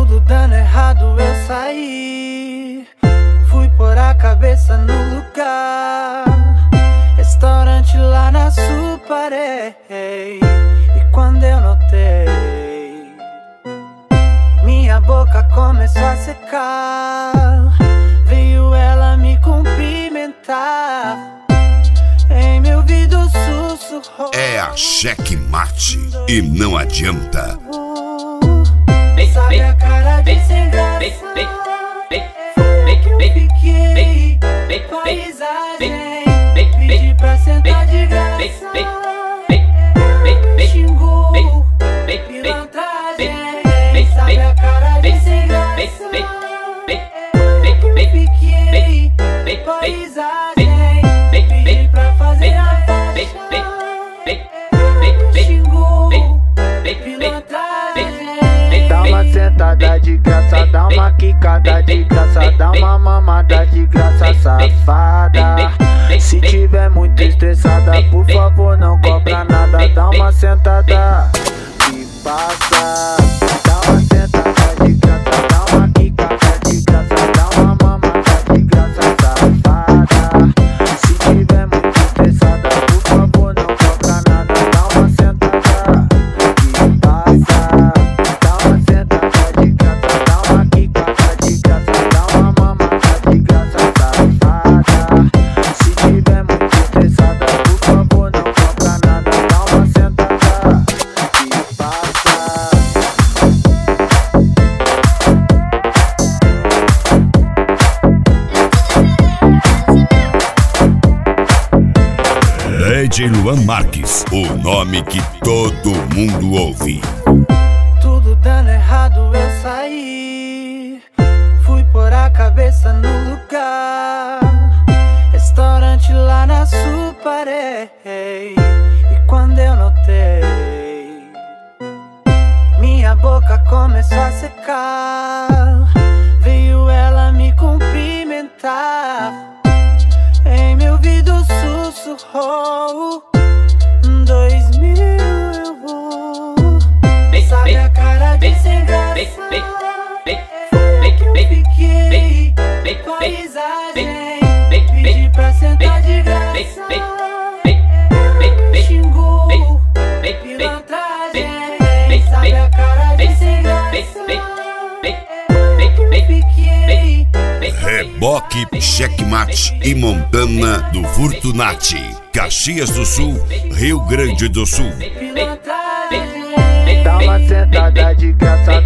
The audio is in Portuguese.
Tudo dando errado eu saí, fui pôr a cabeça no lugar. Restaurante lá na Suparé. E quando eu notei, minha boca começou a secar. Veio ela me cumprimentar, em meu ouvido sussurrou: é a Checkmate e não adianta. Sabe a cara de sem graça? Foi que eu fiquei paisagem. Pedi pra sentar de graça. Xingou pilantragem. Sabe a cara de sem graça? Foi que eu fiquei paisagem. Pedi pra fazer a faixa. Xingou pilantragem. Dá uma sentada de graça, dá uma quicada de graça, dá uma mamada de graça, safada. Se tiver muito estressada, por favor não cobra nada. Dá uma sentada e passa. Dá uma sentada de graça, dá uma quicada de graça, dá uma mamada de graça, safada. Se tiver muito estressada, por favor não cobra nada. Dá uma sentada e passa. DJ Luan Marques, o nome que todo mundo ouve. Tudo dando errado eu saí, fui pôr a cabeça no lugar. Restaurante lá na Suparé. E quando eu notei, minha boca começou a secar. Veio ela me cumprimentar, em meu ouvido sussurrou: 2000 eu vou. Sabe a cara de sem graça? Foi que eu fiquei paisagem. Pedi pra sentar de graça. Xingou pilantragem. Sabe a cara de sem graça? Foi que eu fiquei. Reboque, Checkmate e Montana do Fortunati, Caxias do Sul, Rio Grande do Sul. Dá uma sentada de graça,